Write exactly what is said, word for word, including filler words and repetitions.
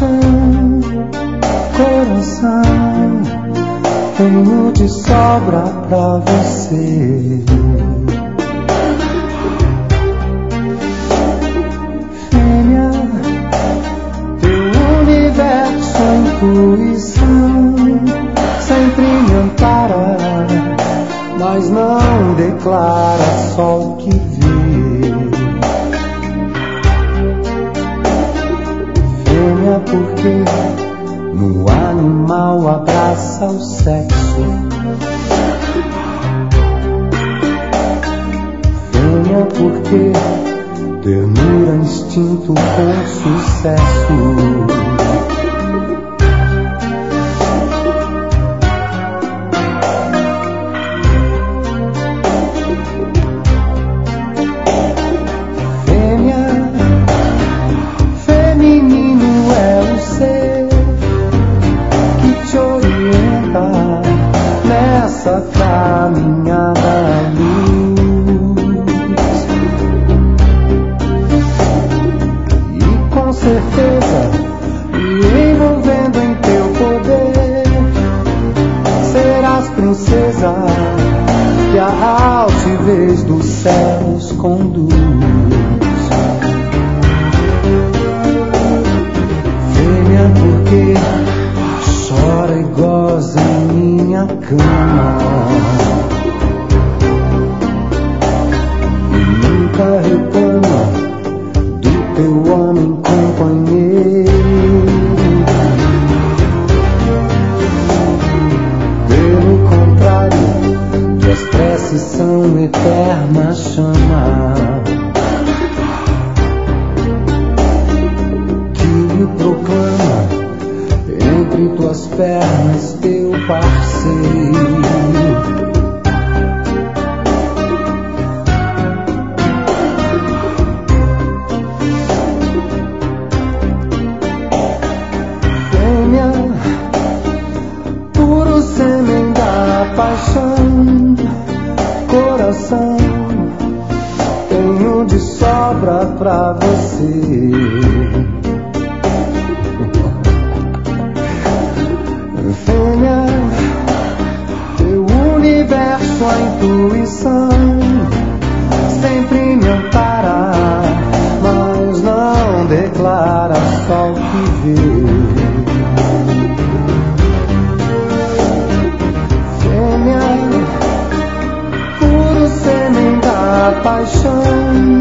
paixão, coração, tenho de sobra pra você. Fêmea, teu universo, intuição, sempre me ampara, mas não declara só o que vê. Fêmea, porque no animal abraça o sexo. Fêmea, porque ternura, instinto com sucesso. Caminhada à luz, e com certeza me envolvendo em teu poder, serás princesa que a altivez dos céus conduz. Fêmea, porque chora e goza em minha cama, e nunca reclama do teu homem companheiro. Pelo contrário, tuas preces são eterna chama que me proclama entre tuas pernas teu parceiro. Fêmea, puro sêmen da paixão, coração, tenho de sobra pra você. Fêmea, teu universo, a intuição, sempre me ampara, mas não declara só o que vê. Fêmea, puro sêmen da paixão,